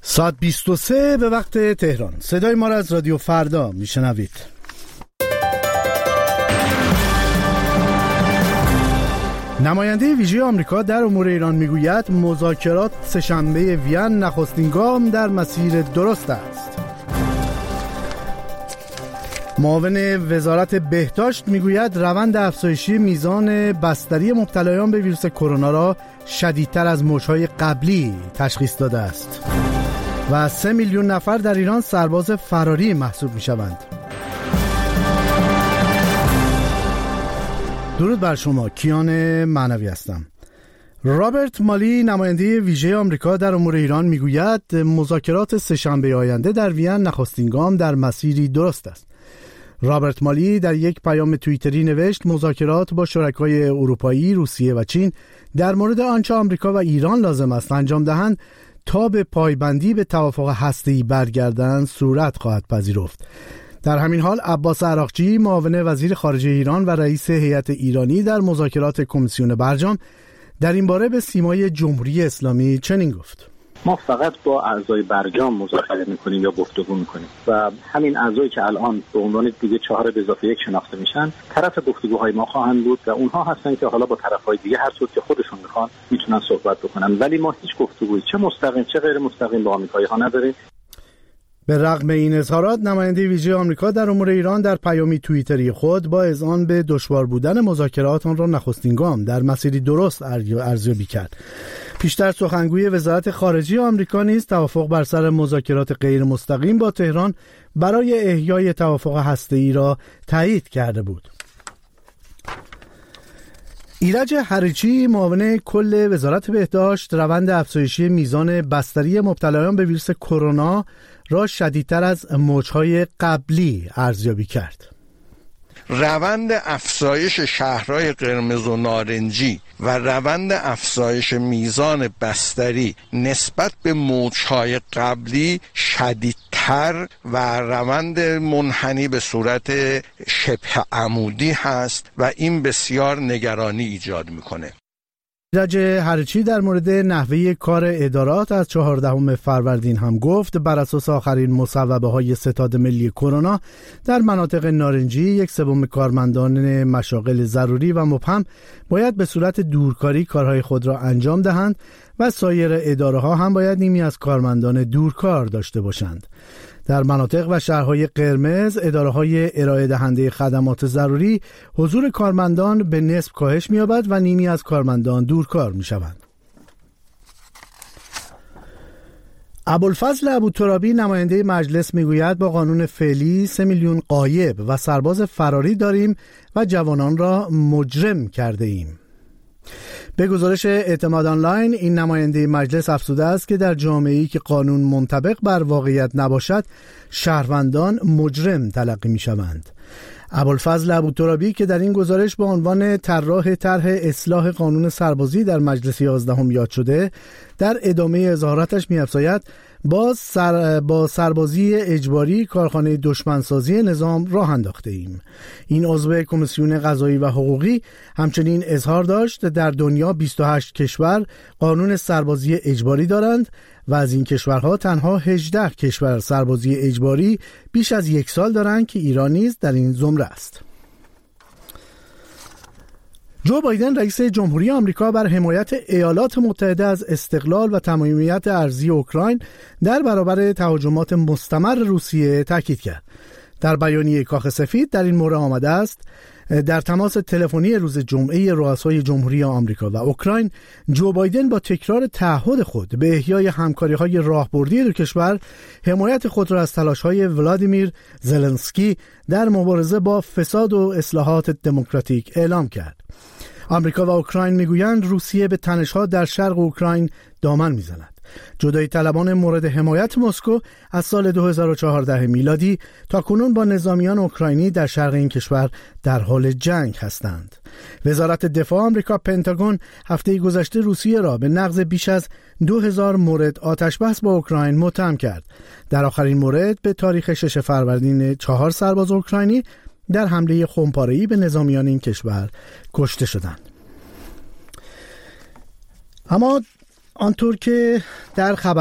ساعت 23 به وقت تهران. صدای ما را از رادیو فردا میشنوید. نماینده ویژه آمریکا در امور ایران میگوید مذاکرات سه‌شنبه وین نخستین گام در مسیر درست است. معاون وزارت بهداشت میگوید روند افزایشی میزان بستری مبتلایان به ویروس کرونا را شدیدتر از موج‌های قبلی تشخیص داده است. و 3 میلیون نفر در ایران سرباز فراری محسوب میشوند. درود بر شما، کیان معنوی هستم. رابرت مالی نماینده ویژه آمریکا در امور ایران میگوید مذاکرات سه‌شنبه آینده در وین نخستین گام در مسیری درست است. رابرت مالی در یک پیام توییتری نوشت مذاکرات با شرکای اروپایی، روسیه و چین در مورد آنچه آمریکا و ایران لازم است انجام دهند تا به پایبندی به توافق هسته‌ای برگردند صورت خواهد پذیرفت. در همین حال عباس عراقچی معاون وزیر خارجه ایران و رئیس هیئت ایرانی در مذاکرات کمیسیون برجام در این باره به سیمای جمهوری اسلامی چنین گفت: ما فقط با اعضای برجام مذاکره میکنیم یا گفتگو میکنیم و همین اعضایی که الان به عنوان دیگه 4 به اضافه 1 شناخته میشن طرف گفتگوهای ما خواهند بود و اونها هستن که حالا با طرفهای دیگه هر صورت که خودشون میخوان میتونن صحبت بکنن، ولی ما هیچ گفتگویی چه مستقیم چه غیر مستقیم با آمریکایی‌ها نداریم. به رغم این اظهارات نماینده ویژه آمریکا در امور ایران در پیامی توییتری خود با اذعان به دشوار بودن مذاکرات آن را نخستین گام در مسیری درست ارزیابی کرد. پیشتر سخنگوی وزارت خارجه آمریکا نیز توافق بر سر مذاکرات غیر مستقیم با تهران برای احیای توافق هسته‌ای را تایید کرده بود. ایرج هریچی معاون کل وزارت بهداشت روند افزایشی میزان بستری مبتلایان به ویروس کرونا را شدیدتر از موج‌های قبلی ارزیابی کرد. روند افزایش شهرهای قرمز و نارنجی و روند افزایش میزان بستری نسبت به موج‌های قبلی شدیدتر و روند منحنی به صورت شبه عمودی هست و این بسیار نگرانی ایجاد میکنه. ایرج هریچی در مورد نحوه کار ادارات از 14 فروردین هم گفت بر اساس آخرین مصوبه‌های ستاد ملی کرونا در مناطق نارنجی 1/3 کارمندان مشاغل ضروری و مبهم باید به صورت دورکاری کارهای خود را انجام دهند و سایر اداره‌ها هم باید نیمی از کارمندان دورکار داشته باشند. در مناطق و شهرهای قرمز اداره‌های ارائه دهنده خدمات ضروری حضور کارمندان به نصف کاهش می‌یابد و نیمی از کارمندان دورکار می‌شوند. ابوالفضل ابوترابی نماینده مجلس میگوید با قانون فعلی 3 میلیون غایب و سرباز فراری داریم و جوانان را مجرم کرده ایم. به گزارش اعتماد آنلاین این نماینده مجلس افزوده است که در جامعه‌ای که قانون منطبق بر واقعیت نباشد شهروندان مجرم تلقی می‌شوند. ابوالفضل ابوترابی که در این گزارش با عنوان طراح طرح اصلاح قانون سربازی در مجلس 11 یاد شده در ادامه اظهاراتش می‌افزاید با سربازی اجباری کارخانه دشمنسازی نظام راه انداخته ایم. این عضو کمیسیون قضایی و حقوقی همچنین اظهار داشت در دنیا 28 کشور قانون سربازی اجباری دارند و از این کشورها تنها 18 کشور سربازی اجباری بیش از 1 سال دارند که ایران نیز در این زمره است. جو بایدن رئیس جمهوری آمریکا بر حمایت ایالات متحده از استقلال و تمامیت ارضی اوکراین در برابر تهاجمات مستمر روسیه تاکید کرد. در بیانیه کاخ سفید در این مورد آمده است در تماس تلفنی روز جمعه رؤسای جمهوری آمریکا و اوکراین جو بایدن با تکرار تعهد خود به احیای همکاری‌های راهبردی دو کشور حمایت خود را از تلاش‌های ولادیمیر زلنسکی در مبارزه با فساد و اصلاحات دموکراتیک اعلام کرد. آمریکا و اوکراین میگویند روسیه به تنش‌ها در شرق اوکراین دامن میزند. جدایی طلبان مورد حمایت مسکو از سال 2014 میلادی تا کنون با نظامیان اوکراینی در شرق این کشور در حال جنگ هستند. وزارت دفاع آمریکا پنتاگون هفته گذشته روسیه را به نقض بیش از 2000 مورد آتش بس با اوکراین متهم کرد. در آخرین مورد به تاریخ 6 فروردین 4 سرباز اوکراینی در حمله خمپاره‌ای به نظامیان این کشور کشته شدند. اما آنطور که در خبر